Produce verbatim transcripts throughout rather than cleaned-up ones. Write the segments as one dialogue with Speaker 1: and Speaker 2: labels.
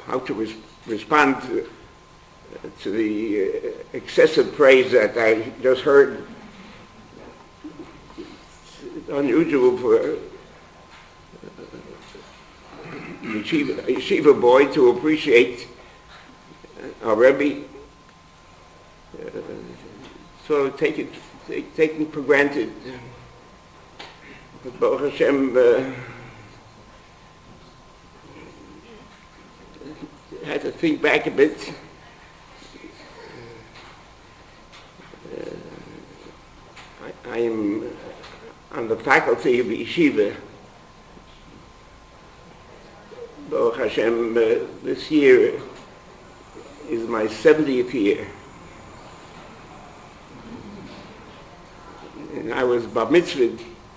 Speaker 1: how to res- respond to, to the uh, excessive praise that I just heard. It's unusual for a yeshiva, a yeshiva boy to appreciate our Rebbe. Uh, sort of take it, take, taken for granted. But Baruch Hashem uh, had to think back a bit. Uh, I, I am on the faculty of yeshiva. Baruch Hashem, uh, this year is my seventieth year. And I was bar mitzvahed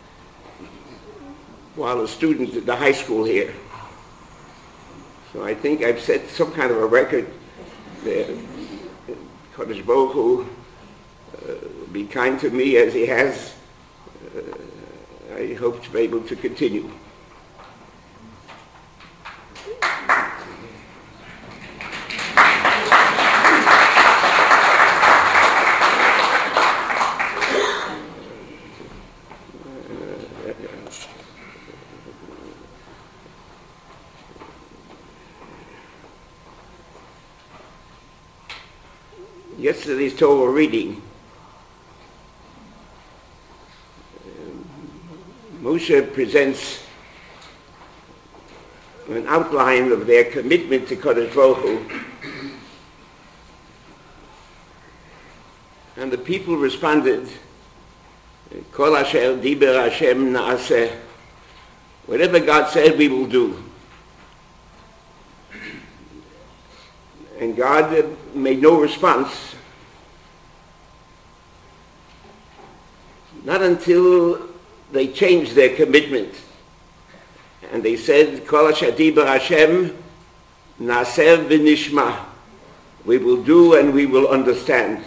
Speaker 1: while a student at the high school here. So I think I've set some kind of a record there. Kodesh Baruch Hu uh, be kind to me as he has. Uh, I hope to be able to continue. Yesterday's Torah reading, Moshe presents an outline of their commitment to Kodesh Baruch Hu, and the people responded, Kol asher diber Hashem na'aseh, whatever God said we will do. And God made no response, not until they changed their commitment. And they said, Kol asher diber Hashem na'aseh v'nishma, we will do and we will understand.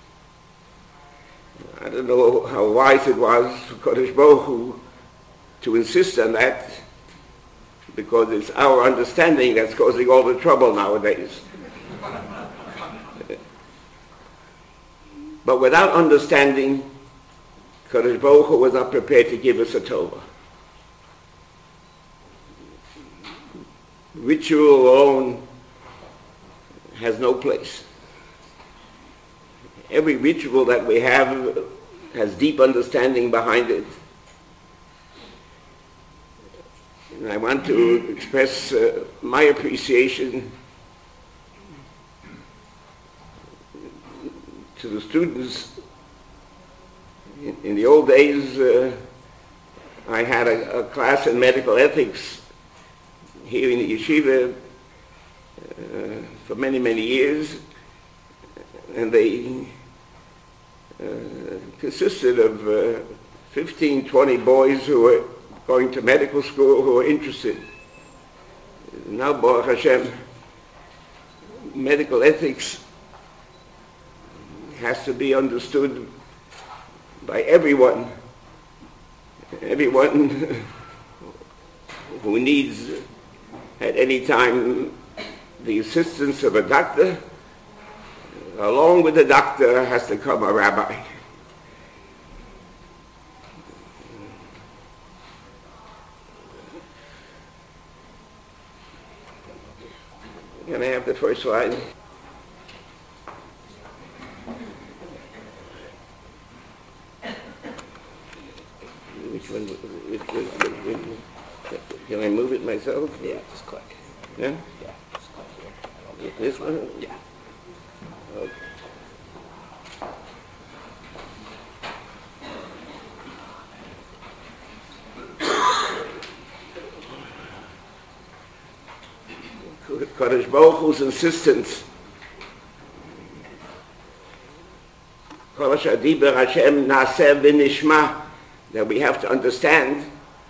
Speaker 1: I don't know how wise it was for Kodesh Baruch Hu to insist on that, because it's our understanding that's causing all the trouble nowadays. But without understanding, Kodesh Baruch Hu was not prepared to give us a Torah. Ritual alone has no place. Every ritual that we have has deep understanding behind it. And I want to express uh, my appreciation to the students. In, in the old days, uh, I had a, a class in medical ethics here in the yeshiva uh, for many, many years, and they uh, consisted of uh, fifteen, twenty boys who were going to medical school who were interested. Now, Baruch Hashem, medical ethics has to be understood by everyone, everyone who needs at any time the assistance of a doctor. Along with the doctor has to come a rabbi. Can I have the first line? Which one? Which, which, which, which, can I move it myself?
Speaker 2: Yeah, just click.
Speaker 1: Yeah?
Speaker 2: Yeah, just click here.
Speaker 1: This one?
Speaker 2: Yeah.
Speaker 1: Okay. Kodesh Baruch Hu's insistence, Kol asher diber Hashem na'aseh v'nishma, that we have to understand.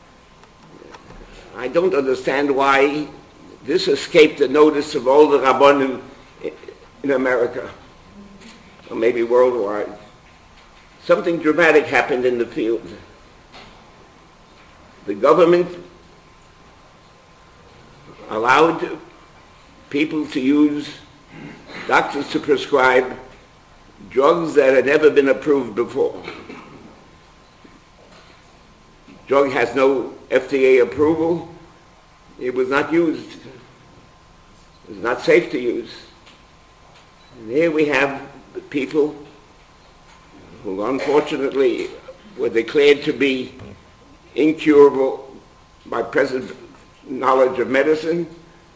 Speaker 1: I don't understand why this escaped the notice of all the Rabbanim in America, or maybe worldwide. Something dramatic happened in the field. The government allowed people to use, doctors to prescribe drugs that had never been approved before. Drug has no F D A approval. It was not used. It was not safe to use. And here we have people who unfortunately were declared to be incurable by present knowledge of medicine,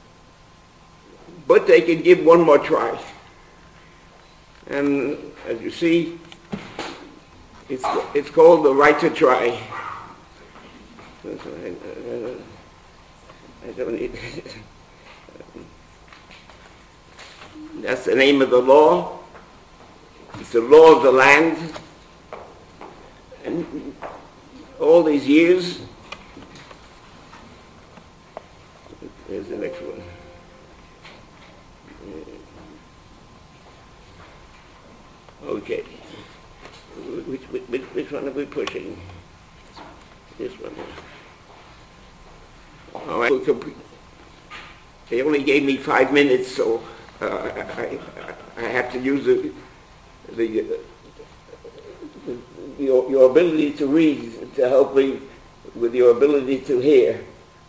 Speaker 1: but they can give one more try. And as you see, it's, it's called the right to try. I don't need That's the name of the law. It's the law of the land. And all these years, here's the next one. Okay. Which, which, which one are we pushing? This one. All right. They only gave me five minutes, so uh, I, I, I have to use the, the, the your, your ability to read to help me with your ability to hear.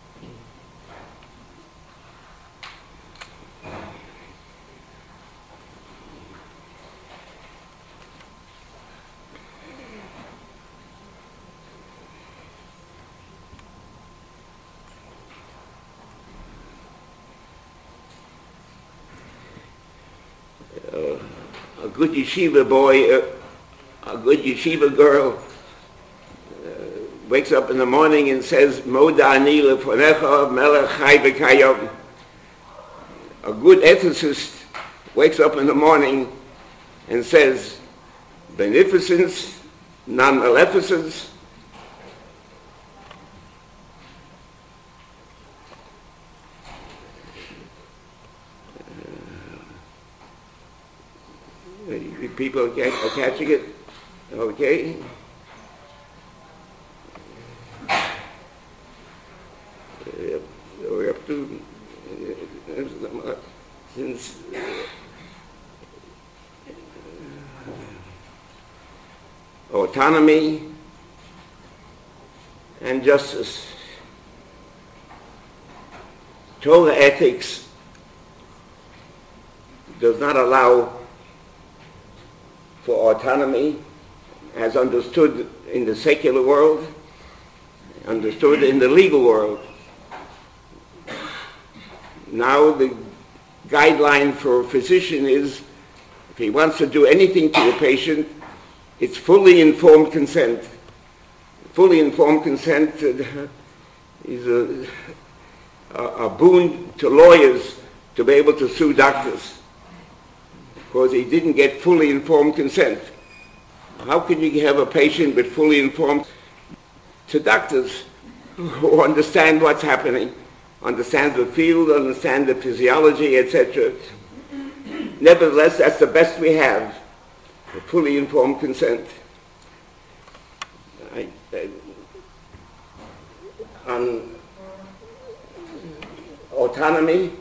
Speaker 1: Uh, a good yeshiva boy, uh, a good yeshiva girl uh, wakes up in the morning and says, Moda ani lefonecha melech chai v'kayom. A good ethicist wakes up in the morning and says, beneficence, non-maleficence, people are catching it, okay? Uh, we're up to, uh, since uh, autonomy and justice. Torah ethics does not allow for autonomy as understood in the secular world, understood in the legal world. Now the guideline for a physician is if he wants to do anything to a patient, it's fully informed consent. Fully informed consent is a, a, a boon to lawyers to be able to sue doctors, because he didn't get fully informed consent. How can you have a patient with fully informed to doctors who understand what's happening, understand the field, understand the physiology, et cetera. Nevertheless, that's the best we have, a fully informed consent. I, I, on autonomy,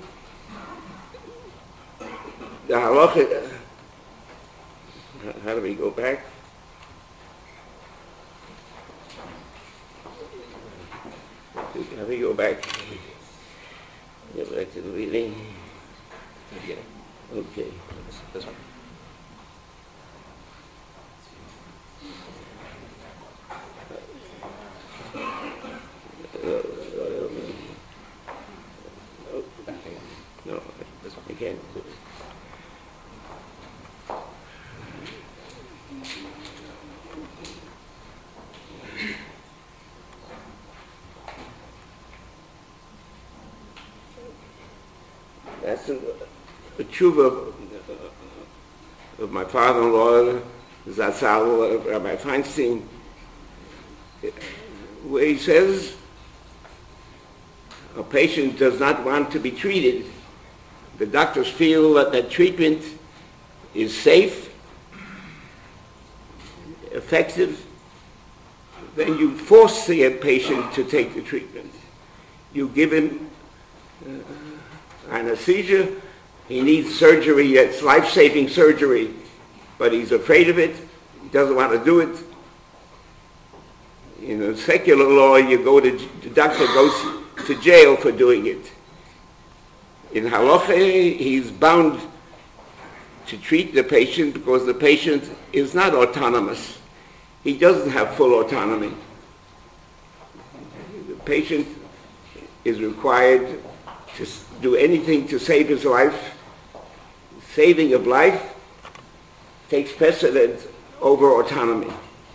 Speaker 1: the halacha, how do we go back? How do we go back? Go back to the reading. Okay.
Speaker 2: This, this one.
Speaker 1: Uh, no, this one again. That's a, a tshuva of my father-in-law, Zatzal, Rabbi Feinstein, where he says a patient does not want to be treated. The doctors feel that that treatment is safe, effective, then you force the patient to take the treatment. You give him uh, anesthesia. He needs surgery, that's life-saving surgery, but he's afraid of it. He doesn't want to do it. In a secular law, you go to, the doctor goes to jail for doing it. In halacha, he's bound to treat the patient because the patient is not autonomous. He doesn't have full autonomy. The patient is required to do anything to save his life. Saving of life takes precedence over autonomy.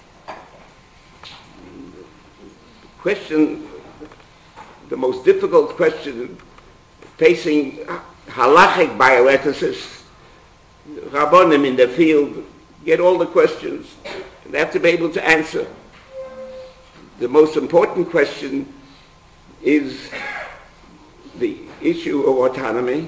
Speaker 1: The question, the most difficult question facing halachic bioethicists, Rabbonim in the field, get all the questions. They have to be able to answer. The most important question is the issue of autonomy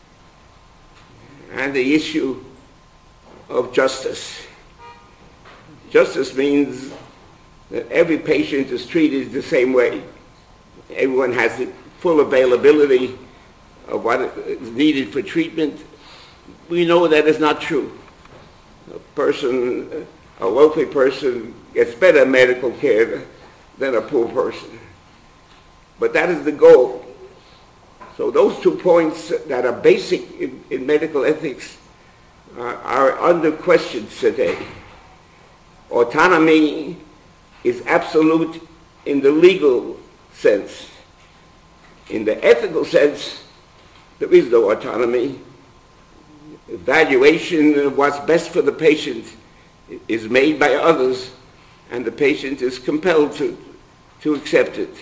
Speaker 1: and the issue of justice. Justice means that every patient is treated the same way. Everyone has the full availability of what is needed for treatment. We know that is not true. A person, a wealthy person gets better medical care than a poor person. But that is the goal. So those two points that are basic in, in medical ethics uh, are under question today. Autonomy is absolute in the legal sense. In the ethical sense, there is no autonomy. Evaluation of what's best for the patient is made by others, and the patient is compelled to, to accept it.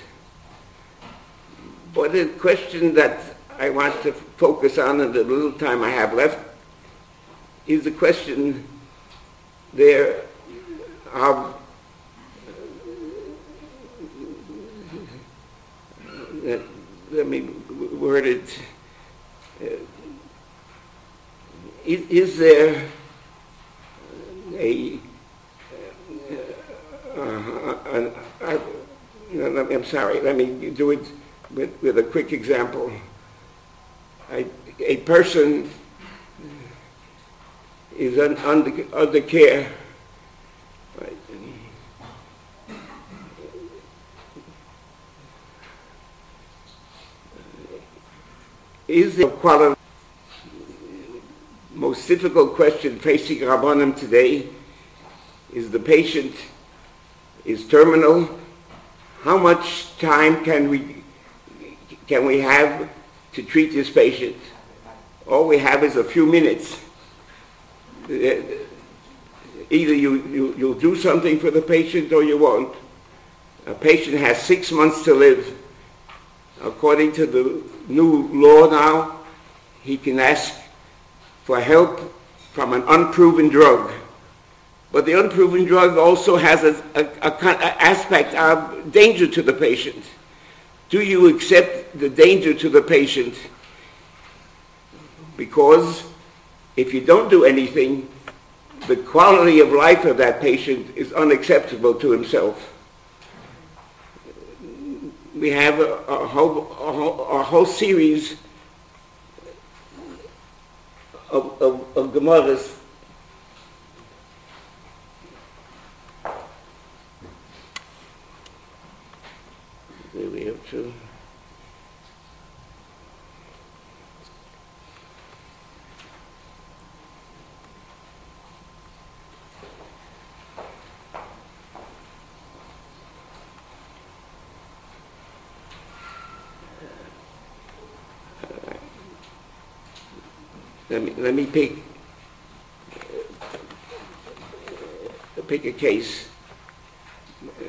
Speaker 1: But the question that I want to focus on in the little time I have left is the question there of uh, let me word it. Uh, is, is there a uh, uh, uh, uh, I'm sorry, let me do it with, with a quick example. I, a person is un, under, under care. Right. Is the quality most difficult question facing Rabbanim today is the patient is terminal. How much time can we can we have to treat this patient? All we have is a few minutes. Either you, you, you'll do something for the patient or you won't. A patient has six months to live. According to the new law now, he can ask for help from an unproven drug. But the unproven drug also has an a, a, a aspect of danger to the patient. Do you accept the danger to the patient? Because if you don't do anything, the quality of life of that patient is unacceptable to himself. We have a, a, whole, a, whole, a whole series of, of, of Gemaras where we have to Let me, let me pick, uh, pick a case. Uh,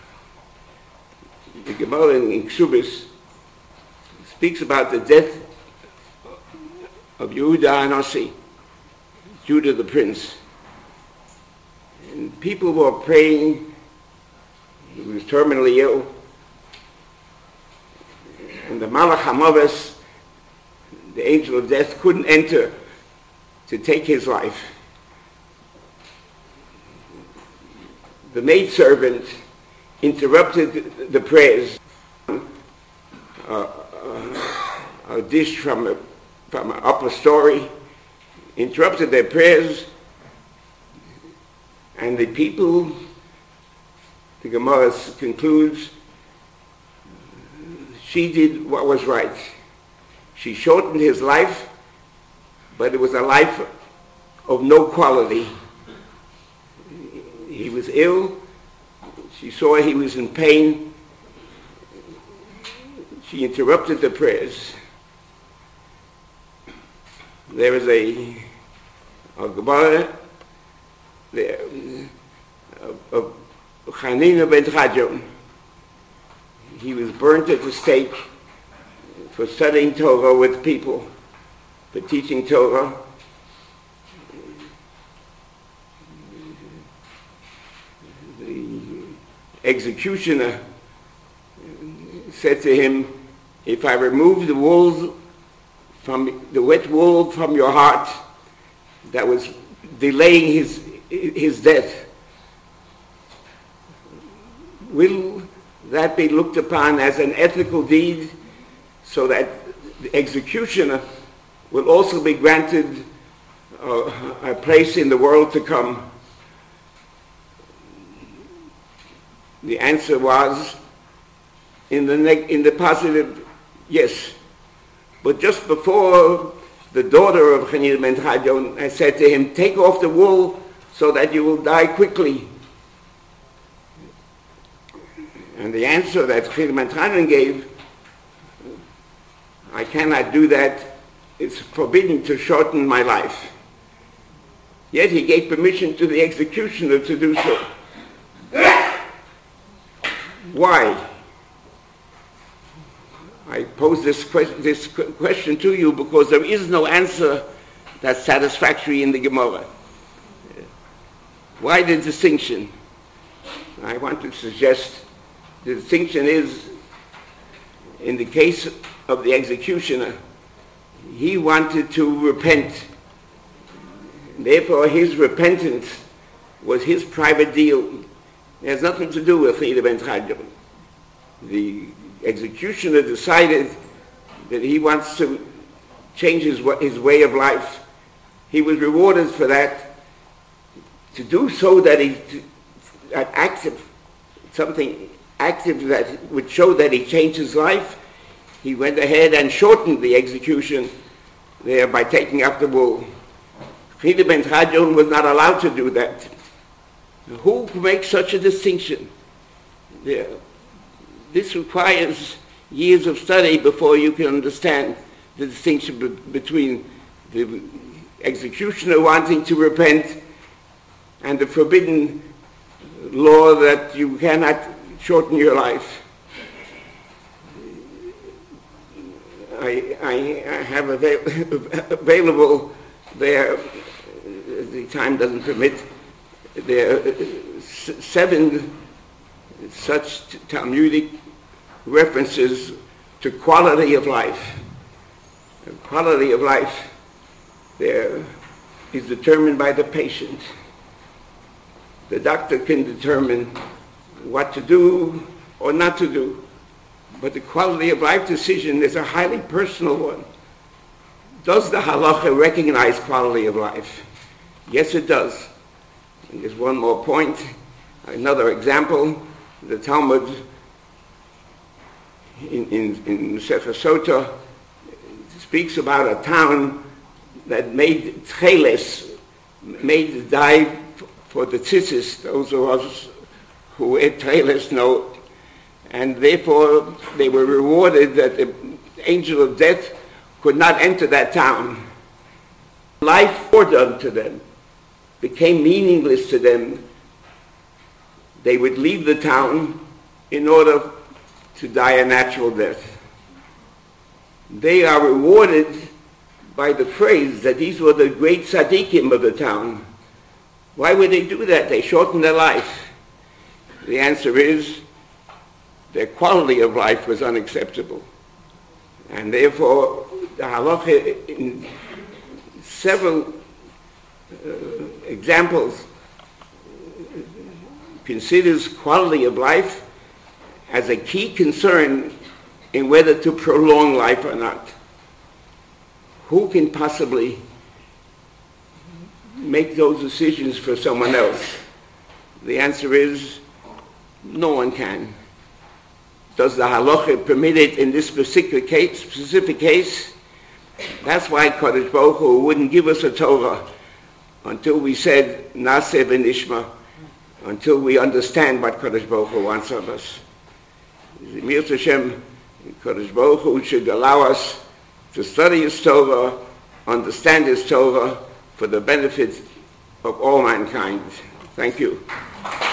Speaker 1: the Gemara in Ksubis speaks about the death of Yehuda Anasi, Judah the prince. And people were praying. He was terminally ill. And the Malach HaMaves, the angel of death, couldn't enter to take his life. The maidservant interrupted the prayers. Uh, uh, a dish from a, from an upper story, interrupted their prayers, and the people, the Gemara concludes, she did what was right. She shortened his life, but it was a life of no quality. He was ill. She saw he was in pain. She interrupted the prayers. There was a, a Gemara there of Hanina ben Chadjon. He was burnt at the stake for studying Torah with people, for teaching Torah. The executioner said to him, if I remove the wool from the wet wool from your heart that was delaying his his death, will that be looked upon as an ethical deed, so that the executioner will also be granted uh, a place in the world to come? The answer was in the neg- in the positive, yes. But just before, the daughter of Hanina ben Chadjon had said to him, take off the wool so that you will die quickly. And the answer that Hanina ben Chadjon gave, I cannot do that. It's forbidden to shorten my life. Yet he gave permission to the executioner to do so. Why? I pose this, que- this question to you because there is no answer that's satisfactory in the Gemara. Why the distinction? I want to suggest the distinction is, in the case of the executioner, he wanted to repent. Therefore, his repentance was his private deal. It has nothing to do with Hanina ben Chadjon. The executioner decided that he wants to change his, his way of life. He was rewarded for that. To do so that he, that active, something active that would show that he changed his life, he went ahead and shortened the execution there by taking up the wool. Hanina ben Chadjon was not allowed to do that. Who makes such a distinction? There. This requires years of study before you can understand the distinction be- between the executioner wanting to repent and the forbidden law that you cannot shorten your life. I, I, I have avail- available there, the time doesn't permit, there are seven such Talmudic references to quality of life. The quality of life there is determined by the patient. The doctor can determine what to do or not to do, but the quality of life decision is a highly personal one. Does the halacha recognize quality of life? Yes, it does. And there's one more point, another example. The Talmud in, in, in Sefer Sota speaks about a town that made tcheles, made the dye for the tzitzis, those of us who ate tcheles know, and therefore they were rewarded that the angel of death could not enter that town. Life foredone to them became meaningless to them. They would leave the town in order to die a natural death. They are rewarded by the phrase that these were the great tzaddikim of the town. Why would they do that? They shortened their life. The answer is their quality of life was unacceptable. And therefore, the halacha in several uh, examples considers quality of life as a key concern in whether to prolong life or not. who can possibly make those decisions for someone else? The answer is, no one can. Does the halacha permit it in this specific case? Specific case? That's why Kadosh Baruch Hu wouldn't give us a Torah until we said Naseh v'nishma, until we understand what Kadosh Baruch Hu wants of us. Mirz Hashem, Kadosh Baruch Hu should allow us to study His Torah, understand His Torah for the benefit of all mankind. Thank you.